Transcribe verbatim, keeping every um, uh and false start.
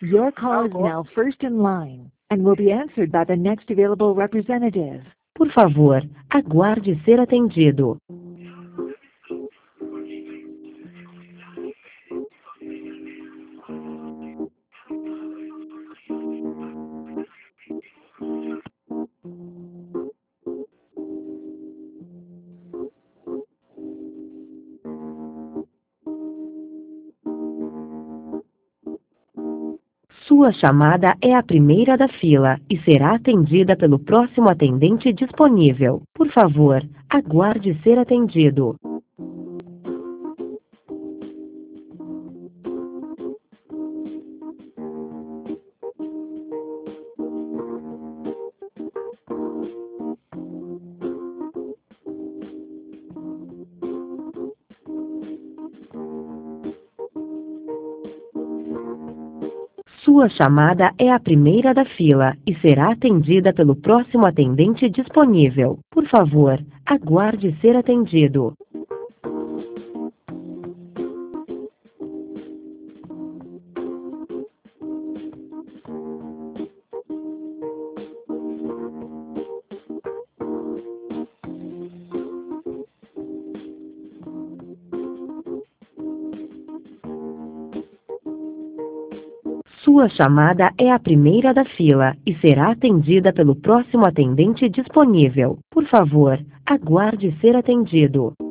Your call is Alô? now first in line and will be answered by the next available representative. Por favor, aguarde ser atendido. Sua chamada é a primeira da fila e será atendida pelo próximo atendente disponível. Por favor, aguarde ser atendido. Sua chamada é a primeira da fila e será atendida pelo próximo atendente disponível. Por favor, aguarde ser atendido. Sua chamada é a primeira da fila e será atendida pelo próximo atendente disponível. Por favor, aguarde ser atendido.